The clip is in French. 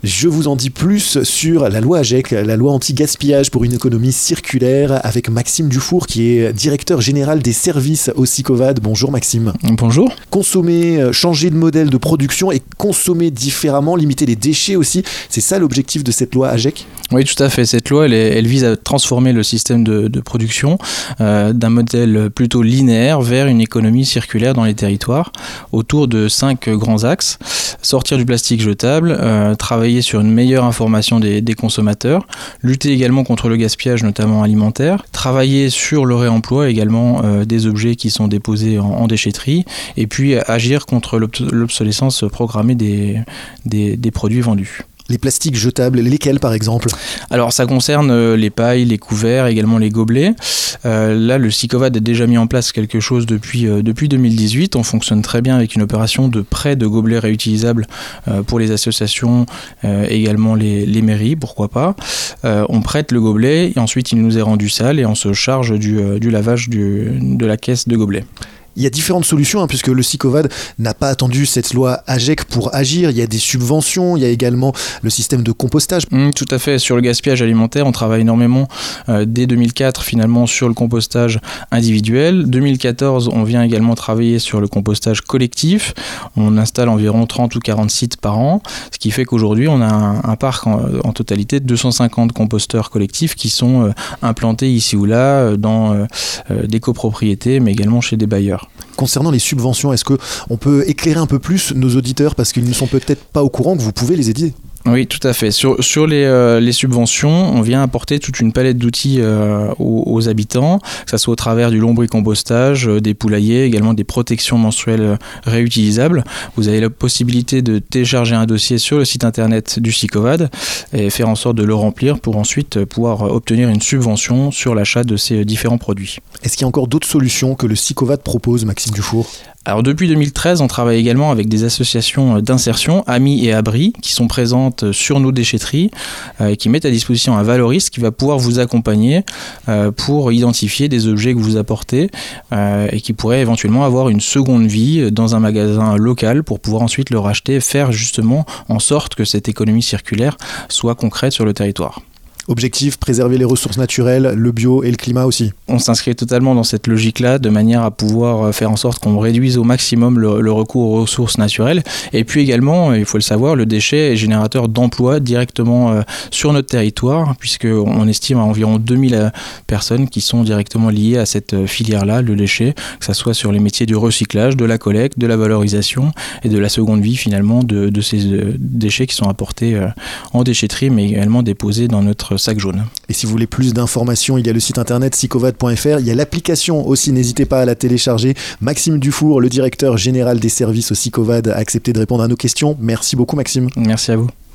Je vous en dis plus sur la loi AGEC, la loi anti-gaspillage pour une économie circulaire, avec Maxime Dufour qui est directeur général des services au Sicovad. Bonjour Maxime. Bonjour. Consommer, changer de modèle de production et consommer différemment, limiter les déchets aussi, c'est ça l'objectif de cette loi AGEC ? Oui, tout à fait. Cette loi, elle vise à transformer le système de production d'un modèle plutôt linéaire vers une économie circulaire dans les territoires, autour de 5 grands axes. Sortir du plastique jetable, travailler sur une meilleure information des consommateurs, lutter également contre le gaspillage, notamment alimentaire, travailler sur le réemploi également des objets qui sont déposés en déchetterie, et puis agir contre l'obsolescence programmée des produits vendus. Les plastiques jetables, lesquels par exemple ? Alors ça concerne les pailles, les couverts, également les gobelets. Là, le Sicovad a déjà mis en place quelque chose depuis 2018. On fonctionne très bien avec une opération de prêt de gobelets réutilisables pour les associations, également les mairies, pourquoi pas. On prête le gobelet et ensuite il nous est rendu sale et on se charge du lavage de la caisse de gobelets. Il y a différentes solutions, puisque le Sicovad n'a pas attendu cette loi AGEC pour agir. Il y a des subventions, il y a également le système de compostage. Tout à fait. Sur le gaspillage alimentaire, on travaille énormément dès 2004 finalement sur le compostage individuel. 2014, on vient également travailler sur le compostage collectif. On installe environ 30 ou 40 sites par an, ce qui fait qu'aujourd'hui, on a un parc en totalité de 250 composteurs collectifs qui sont implantés ici ou là dans des copropriétés, mais également chez des bailleurs. Concernant les subventions, est-ce qu'on peut éclairer un peu plus nos auditeurs parce qu'ils ne sont peut-être pas au courant que vous pouvez les aider ? Oui, tout à fait. Sur les subventions, on vient apporter toute une palette d'outils aux habitants, que ce soit au travers du lombricompostage, des poulaillers, également des protections menstruelles réutilisables. Vous avez la possibilité de télécharger un dossier sur le site internet du Sicovad et faire en sorte de le remplir pour ensuite pouvoir obtenir une subvention sur l'achat de ces différents produits. Est-ce qu'il y a encore d'autres solutions que le Sicovad propose, Maxime Dufour ? Alors depuis 2013, on travaille également avec des associations d'insertion, Amis et Abri, qui sont présentes sur nos déchetteries et qui mettent à disposition un valoriste qui va pouvoir vous accompagner pour identifier des objets que vous apportez et qui pourraient éventuellement avoir une seconde vie dans un magasin local pour pouvoir ensuite le racheter et faire justement en sorte que cette économie circulaire soit concrète sur le territoire. Objectif, préserver les ressources naturelles, le bio et le climat aussi. On s'inscrit totalement dans cette logique-là, de manière à pouvoir faire en sorte qu'on réduise au maximum le recours aux ressources naturelles. Et puis également, il faut le savoir, le déchet est générateur d'emplois directement sur notre territoire, puisqu'on estime à environ 2000 personnes qui sont directement liées à cette filière-là, le déchet, que ce soit sur les métiers du recyclage, de la collecte, de la valorisation et de la seconde vie finalement de ces déchets qui sont apportés en déchetterie, mais également déposés dans notre sac jaune. Et si vous voulez plus d'informations, il y a le site internet sicovad.fr, il y a l'application aussi, n'hésitez pas à la télécharger. Maxime Dufour, le directeur général des services au Sicovad, a accepté de répondre à nos questions. Merci beaucoup Maxime. Merci à vous.